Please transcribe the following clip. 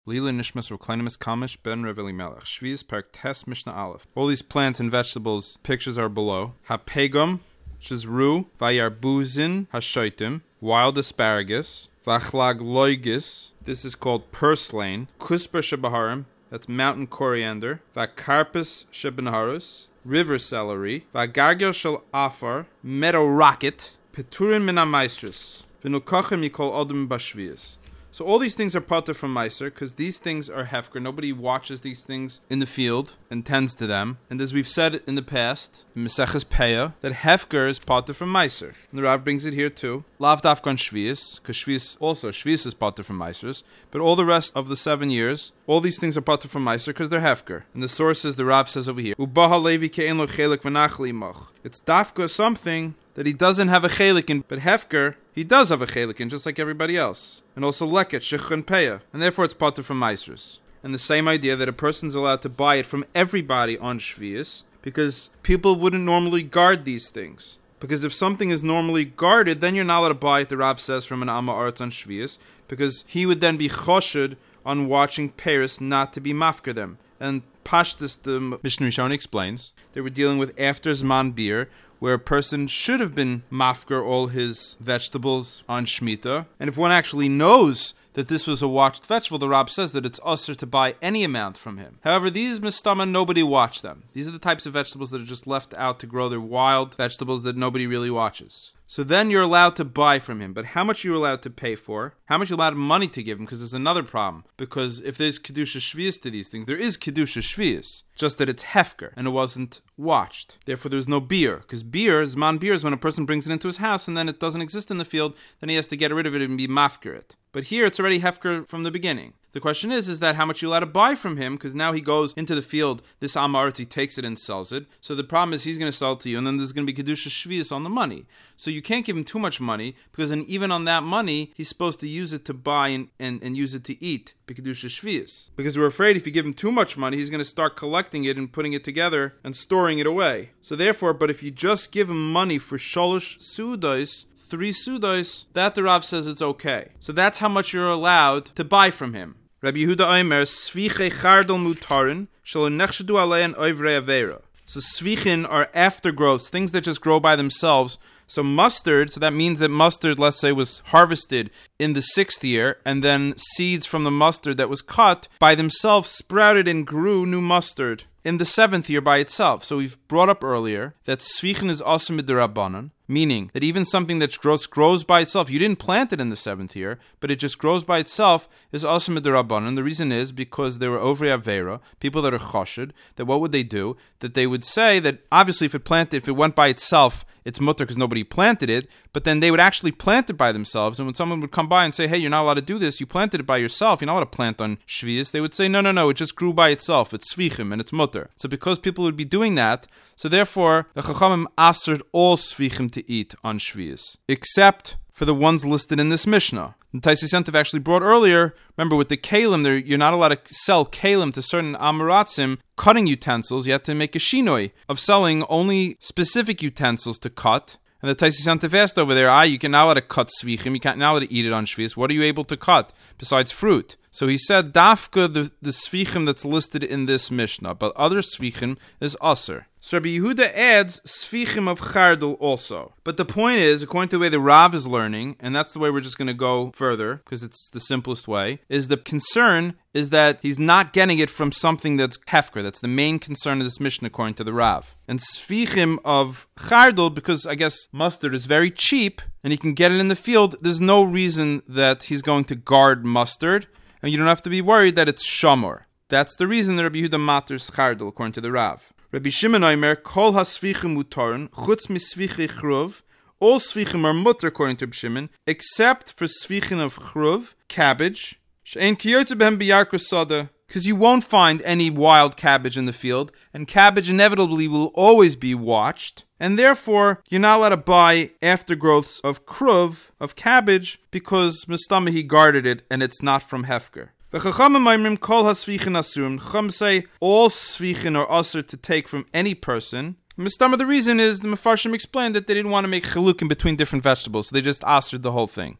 Lila Nishmas Roklanimus Kamish Ben Reveli Melech. Shvius Perk Tes Mishnah Aleph. All these plants and vegetables, pictures are below. Hapegum, which is rue. Vayarbuzin Hashoitim, wild asparagus. Vachlag Loigis, this is called purslane. Kusper Shebaharim, that's mountain coriander. Vakarpus Shebenharus, river celery. Vagargel Shel Afar, meadow rocket. Peturin Mina Maestris. Vinukachem Yikol Odom Bashvius. So all these things are pater from Meiser, because these things are hefker. Nobody watches these things in the field and tends to them. And as we've said in the past, in Meseches Peah, that hefker is pater from Meiser. And the Rav brings it here too. Lav dafkan Shvius, because Shvius is pater from Meisers. But all the rest of the 7 years, all these things are pater from Meiser because they're hefker. And the source is the Rav says over here, Ubaha Levi ke'en lo chelik v'nachli imach. It's dafka something that he doesn't have a chelik in, but hefker, he does have a chelik in, just like everybody else. And also leket, shich and peah. And therefore it's pater from Meisers. And the same idea that a person's allowed to buy it from everybody on Shvius, because people wouldn't normally guard these things. Because if something is normally guarded, then you're not allowed to buy it, the Rav says, from an Amma Aretz on Shvius, because he would then be choshed on watching Paris not to be mafker them. And Pashtus, the Mishnah Rishon explains, they were dealing with after Zman beer, where a person should have been mafker all his vegetables on Shemitah. And if one actually knows that this was a watched vegetable, the Rab says that it's usher to buy any amount from him. However, these mistama, nobody watched them. These are the types of vegetables that are just left out to grow. They're wild vegetables that nobody really watches. So then you're allowed to buy from him. But how much you're allowed to pay for? How much you're allowed money to give him? Because there's another problem. Because if there's Kedusha Shvius to these things, there is Kedusha Shvius. Just that it's hefker, and it wasn't watched. Therefore, there's no beer. Because Zman beer is when a person brings it into his house, and then it doesn't exist in the field, then he has to get rid of it and be mafker it. But here, it's already hefker from the beginning. The question is that how much you're allowed to buy from him, because now he goes into the field, this Amaretz, he takes it and sells it. So the problem is he's going to sell it to you, and then there's going to be Kedusha Shvius on the money. So you can't give him too much money, because then even on that money, he's supposed to use it to buy and use it to eat, Kedusha Shvius. Because we're afraid if you give him too much money, he's going to start collecting it and putting it together and storing it away. So therefore, but if you just give him money for Sholosh Sudos, 3 sudos, that the Rav says it's okay. So that's how much you're allowed to buy from him. Rabbi Yehuda Omer, Sviche chardal mutarin, shelo nechshadu alein oivrei avera. So svichin are aftergrowths, things that just grow by themselves. So mustard, so that means that mustard, let's say, was harvested in the 6th year, and then seeds from the mustard that was cut by themselves sprouted and grew new mustard in the 7th year by itself. So we've brought up earlier that svichin is also midrabanan, meaning that even something that grows by itself, you didn't plant it in the 7th year, but it just grows by itself, is also midrabanan. The reason is because they were over avera, people that are choshed, that what would they do? That they would say that obviously if it went by itself, it's mutter because nobody planted it, but then they would actually plant it by themselves, and when someone would come by and say, hey, you're not allowed to do this, you planted it by yourself, you're not allowed to plant on Shvius, they would say, no, it just grew by itself, it's Svichim, and it's mutter. So because people would be doing that, so therefore, the Chachamim asered all Svichim to eat on Shvius, except for the ones listed in this Mishnah. And Taisis Yontif actually brought earlier, remember with the kalim, you're not allowed to sell kalim to certain amaratzim, cutting utensils. You have to make a shinoi of selling only specific utensils to cut. And the Taisis Yontif asked over there, you can now let it cut svichim, you can't now let it eat it on Shvius. What are you able to cut besides fruit? So he said, dafka, the svichim that's listed in this Mishnah, but other svichim is aser. So Rabbi Yehuda adds svichim of chardal also. But the point is, according to the way the Rav is learning, and that's the way we're just going to go further, because it's the simplest way, is the concern is that he's not getting it from something that's hefker. That's the main concern of this Mishnah, according to the Rav. And svichim of chardal, because I guess mustard is very cheap, and he can get it in the field, there's no reason that he's going to guard mustard, and you don't have to be worried that it's shamor. That's the reason that Rabbi Yehuda maters chardal, according to the Rav. Rabbi Shimon Omer, kol ha-svichim mutarin, chutz mi-svichi chruv, all svichim are mutter, according to Rabbi Shimon, except for svichin of chruv, cabbage, she'en kiyotze behem b'yarkos sada, because you won't find any wild cabbage in the field, and cabbage inevitably will always be watched, and therefore you're not allowed to buy aftergrowths of kruv, of cabbage, because Mistama he guarded it, and it's not from hefker. The Chachamim kol ha-svichin asurim. Chacham say all svichin are usher to take from any person. Mistama, the reason is the Mefarshim explained that they didn't want to make chilukim between different vegetables, so they just ushered the whole thing.